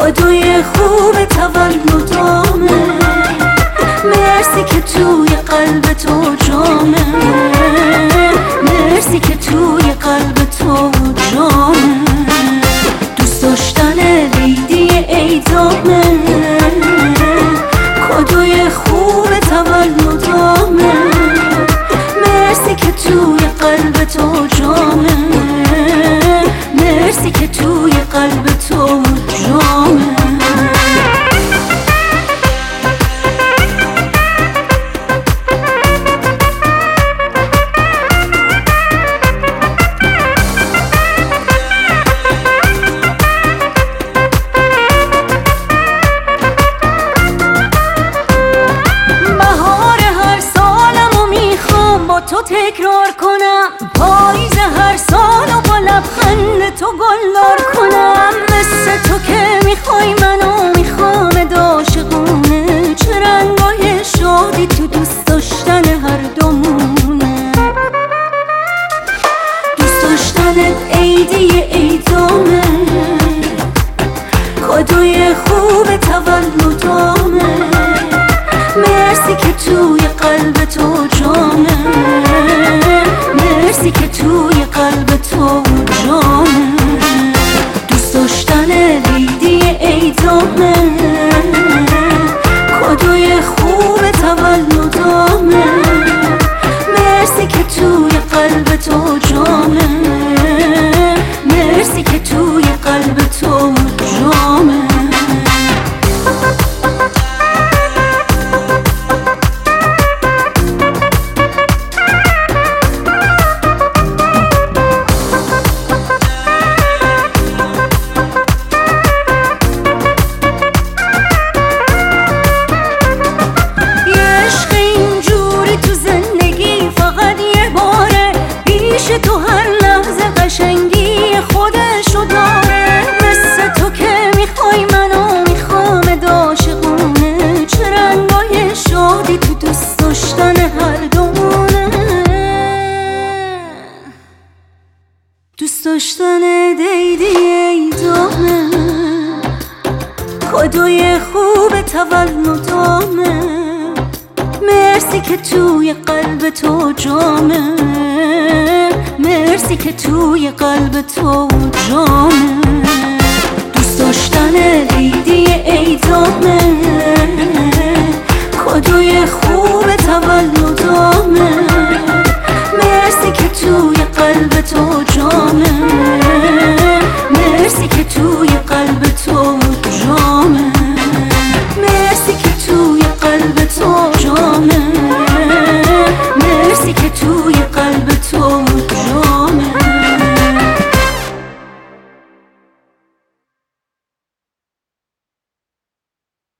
کادوی خوب تولدامه، مرسی که توی قلب تو جامه، مرسی که توی قلب تو جامه. دوست داشتن لیدی ایدامه، کادوی خوب تولدامه، مرسی که توی قلب تو جامه، مرسی که توی قلب تو جامه. بهار هر سالمو میخوام با تو تکرار کنم، پاییز هر سالو با لبخند تو گلدار کنم. مثل تو که میخوای منو میخوام عاشقونه، چه رنگای شادی تو دوست داشتن هر دومونه. دوست داشتنت عیدی ایدامه، کادوی خوب تولدامه، مرسی که توی قلب تو جامه، مرسی که توی قلب تو جامه. دوست داشتن لیدی ایدامه، کادوی خوب تولدامه، مرسی که توی قلب تو جامه، مرسی که توی قلب تو جامه. تو هر لحظه قشنگی خودشو داره، مثل تو که میخوای منو میخوام عاشقونه، چه رنگای شادی تو دوست داشتن هر دومونه. دوست داشتن دیدی ایدامه، کادوی خوب تولدامه، مرسی که توی قلب تو جامه، مرسی که توی قلب تو جامه.